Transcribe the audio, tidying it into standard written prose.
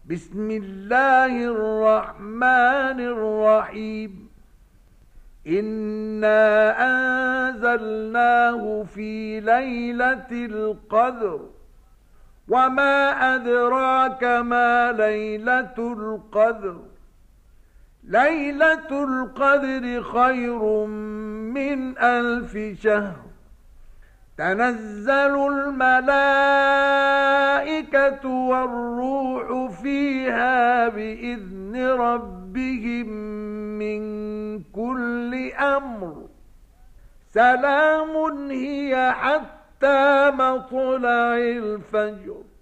بسم الله الرحمن الرحيم. إنا أنزلناه في ليلة القدر، وما أدراك ما ليلة القدر. ليلة القدر خير من 1000 شهر. تنزل الملائكة والروح فيها بإذن ربهم من كل أمر. سلام هي حتى مطلع الفجر.